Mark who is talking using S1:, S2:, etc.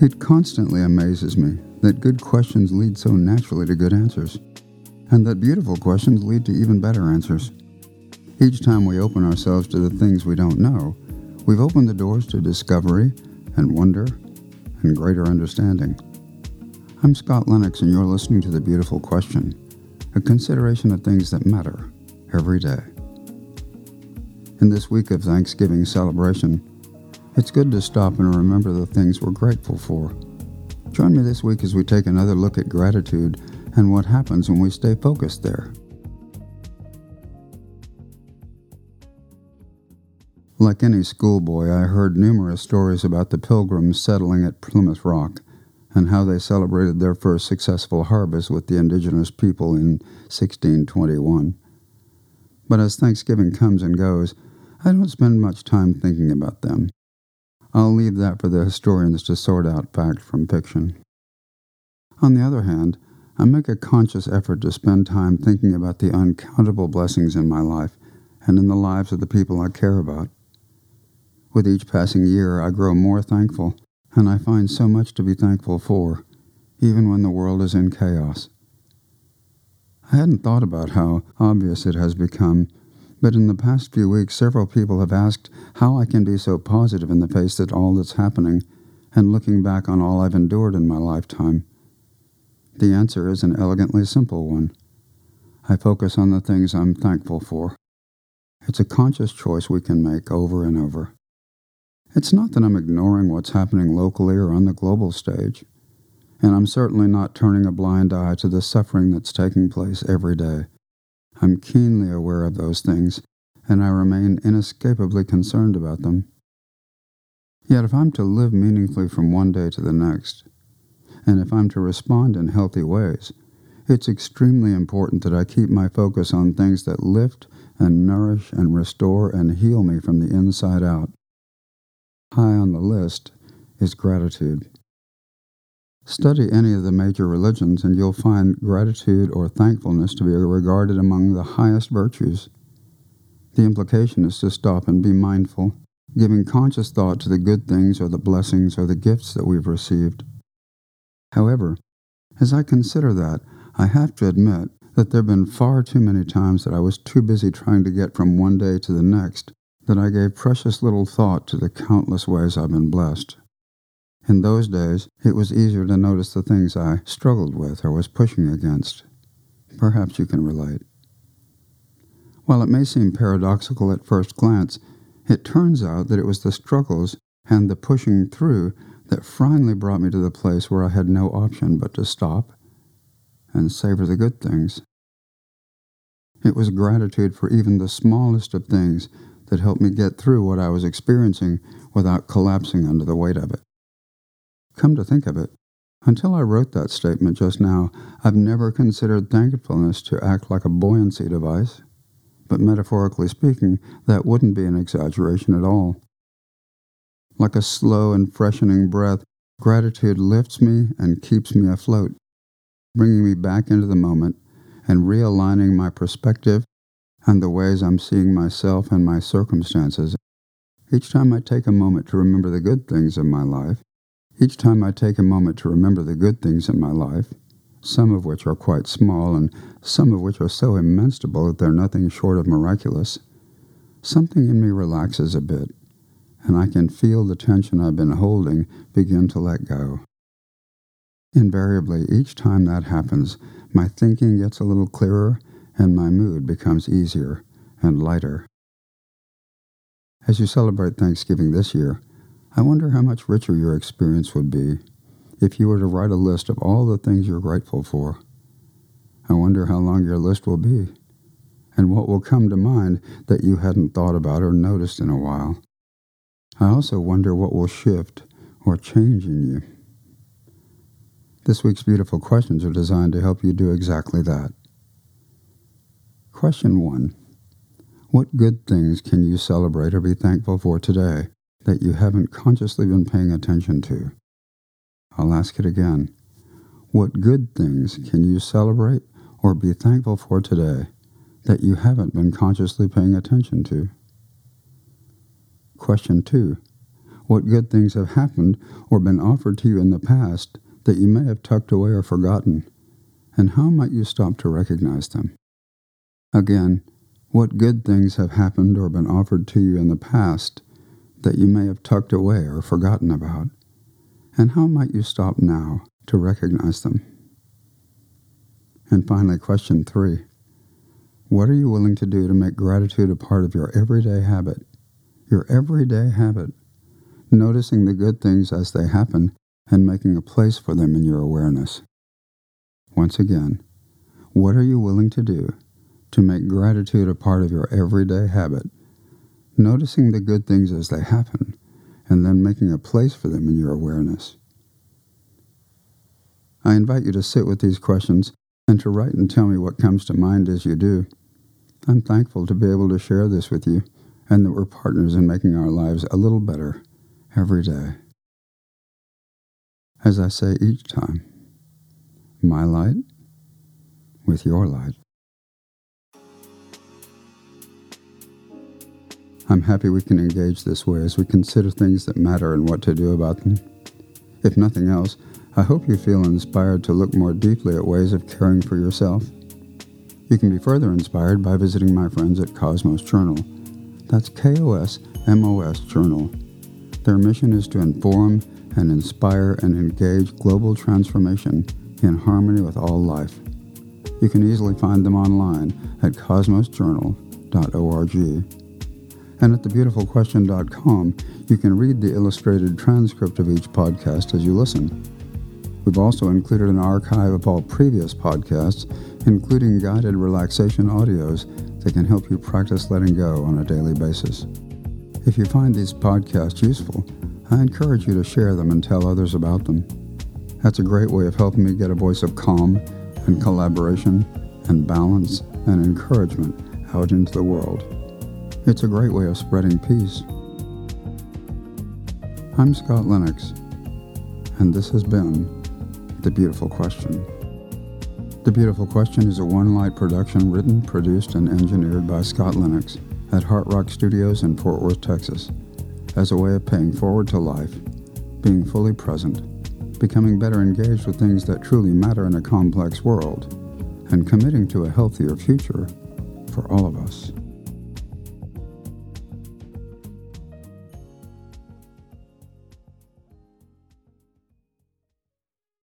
S1: It constantly amazes me that good questions lead so naturally to good answers, and that beautiful questions lead to even better answers. Each time we open ourselves to the things we don't know, we've opened the doors to discovery and wonder and greater understanding. I'm Scott Lennox, and you're listening to The Beautiful Question, a consideration of things that matter every day. In this week of Thanksgiving celebration, it's good to stop and remember the things we're grateful for. Join me this week as we take another look at gratitude and what happens when we stay focused there. Like any schoolboy, I heard numerous stories about the Pilgrims settling at Plymouth Rock and how they celebrated their first successful harvest with the indigenous people in 1621. But as Thanksgiving comes and goes, I don't spend much time thinking about them. I'll leave that for the historians to sort out fact from fiction. On the other hand, I make a conscious effort to spend time thinking about the uncountable blessings in my life and in the lives of the people I care about. With each passing year, I grow more thankful, and I find so much to be thankful for, even when the world is in chaos. I hadn't thought about how obvious it has become, but in the past few weeks, several people have asked how I can be so positive in the face of all that's happening and looking back on all I've endured in my lifetime. The answer is an elegantly simple one. I focus on the things I'm thankful for. It's a conscious choice we can make over and over. It's not that I'm ignoring what's happening locally or on the global stage, and I'm certainly not turning a blind eye to the suffering that's taking place every day. I'm keenly aware of those things, and I remain inescapably concerned about them. Yet if I'm to live meaningfully from one day to the next, and if I'm to respond in healthy ways, it's extremely important that I keep my focus on things that lift and nourish and restore and heal me from the inside out. High on the list is gratitude. Study any of the major religions and you'll find gratitude or thankfulness to be regarded among the highest virtues. The implication is to stop and be mindful, giving conscious thought to the good things or the blessings or the gifts that we've received. However, as I consider that, I have to admit that there have been far too many times that I was too busy trying to get from one day to the next that I gave precious little thought to the countless ways I've been blessed. In those days, it was easier to notice the things I struggled with or was pushing against. Perhaps you can relate. While it may seem paradoxical at first glance, it turns out that it was the struggles and the pushing through that finally brought me to the place where I had no option but to stop and savor the good things. It was gratitude for even the smallest of things that helped me get through what I was experiencing without collapsing under the weight of it. Come to think of it, until I wrote that statement just now, I've never considered thankfulness to act like a buoyancy device, but metaphorically speaking, that wouldn't be an exaggeration at all. Like a slow and freshening breath, gratitude lifts me and keeps me afloat, bringing me back into the moment and realigning my perspective and the ways I'm seeing myself and my circumstances. Each time I take a moment to remember the good things in my life, some of which are quite small and some of which are so immensible that they're nothing short of miraculous, something in me relaxes a bit, and I can feel the tension I've been holding begin to let go. Invariably, each time that happens, my thinking gets a little clearer and my mood becomes easier and lighter. As you celebrate Thanksgiving this year, I wonder how much richer your experience would be if you were to write a list of all the things you're grateful for. I wonder how long your list will be, and what will come to mind that you hadn't thought about or noticed in a while. I also wonder what will shift or change in you. This week's beautiful questions are designed to help you do exactly that. Question 1. What good things can you celebrate or be thankful for today that you haven't consciously been paying attention to? I'll ask it again. What good things can you celebrate or be thankful for today that you haven't been consciously paying attention to? Question 2. what good things have happened or been offered to you in the past that you may have tucked away or forgotten, and how might you stop to recognize them? Again, what good things have happened or been offered to you in the past that you may have tucked away or forgotten about, and how might you stop now to recognize them? And finally, question 3. What are you willing to do to make gratitude a part of your everyday habit? Your everyday habit. Noticing the good things as they happen and making a place for them in your awareness. Once again, what are you willing to do to make gratitude a part of your everyday habit? Noticing the good things as they happen and then making a place for them in your awareness. I invite you to sit with these questions and to write and tell me what comes to mind as you do. I'm thankful to be able to share this with you and that we're partners in making our lives a little better every day. As I say each time, my light with your light. I'm happy we can engage this way as we consider things that matter and what to do about them. If nothing else, I hope you feel inspired to look more deeply at ways of caring for yourself. You can be further inspired by visiting my friends at Cosmos Journal. That's KOSMOS Journal. Their mission is to inform and inspire and engage global transformation in harmony with all life. You can easily find them online at cosmosjournal.org. And at thebeautifulquestion.com, you can read the illustrated transcript of each podcast as you listen. We've also included an archive of all previous podcasts, including guided relaxation audios that can help you practice letting go on a daily basis. If you find these podcasts useful, I encourage you to share them and tell others about them. That's a great way of helping me get a voice of calm and collaboration and balance and encouragement out into the world. It's a great way of spreading peace. I'm Scott Lennox, and this has been The Beautiful Question. The Beautiful Question is a One Light production written, produced, and engineered by Scott Lennox at Heart Rock Studios in Fort Worth, Texas, as a way of paying forward to life, being fully present, becoming better engaged with things that truly matter in a complex world, and committing to a healthier future for all of us.